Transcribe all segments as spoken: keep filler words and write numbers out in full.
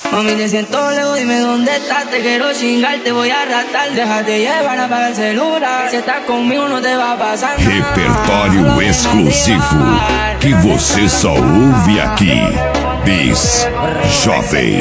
Mami, te siento lejos, dime dónde estás. Te quiero chingar, te voy a arrastrar. Déjate llevar, apaga el celular. Si estás conmigo não te va a pasar nada. Repertório exclusivo que você só ouve aqui. Bis Jovem.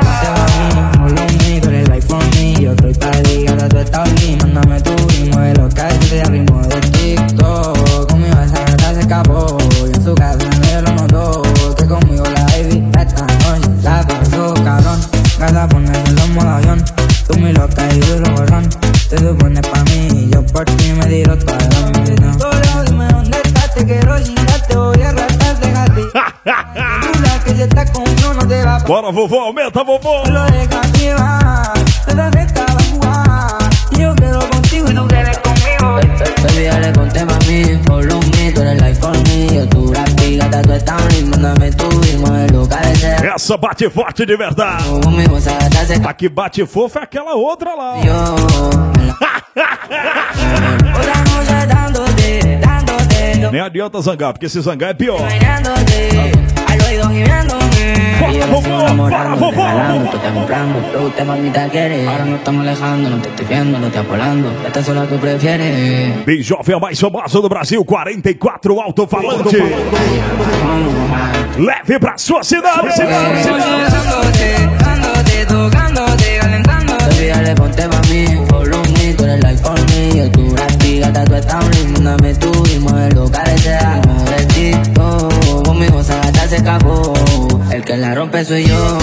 Yo estoy perdida, tú estás aquí. Mándame tu ritmo de lo que haces al ritmo de TikTok. Conmigo esa gata se escapó y en su casa me lo notó. Que conmigo la baby esta noche la pasó cabrón. Gata ponerse los modo avión. Tú muy loca y duro borrón. Te supones pa' mí y yo por ti me tiro toda la vida. Solo dime dónde estás, te quiero chingar, te voy a arrastrar, déjate. Tú sabes que si estás conmigo no te va a pasar. Bora, vovô, aumenta, vovô. Lo deja llevar. Y yo quiero contigo y tú quieres conmigo. Baby, dale ponte mami, follow me. Tú eres like for me. Tú la gata, tú estás lindo. Mándame tu ritmo de lo que haces. Essa bate forte de verdade. A que bate fofa é aquela outra lá. Nem adianta zangar, porque se zangar é pior. Para, vovô, te estoy comprando, pero usted mamita quiere. Ahora no estamos alejando, no te estoy viendo, no te apolando. Esta sola tú prefieres. Bis Jovem, a mais famosa do Brasil, quarenta e quatro alto-falante. Leve pra sua cidade. Tocándote, calentándote. Baby, dale ponte pa' mí, follow me. Tú eres like for me. Yo tu gratis, gata, tú estás lindo. Mándame tu ritmo de lo que haces al ritmo de TikTok. Conmigo esa gata se escapó. El que la rompe soy yo.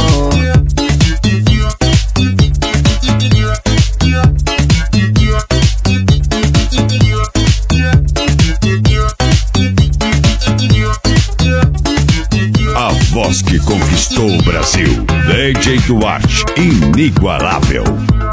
A voz que conquistou o Brasil. D J Duarte, inigualável.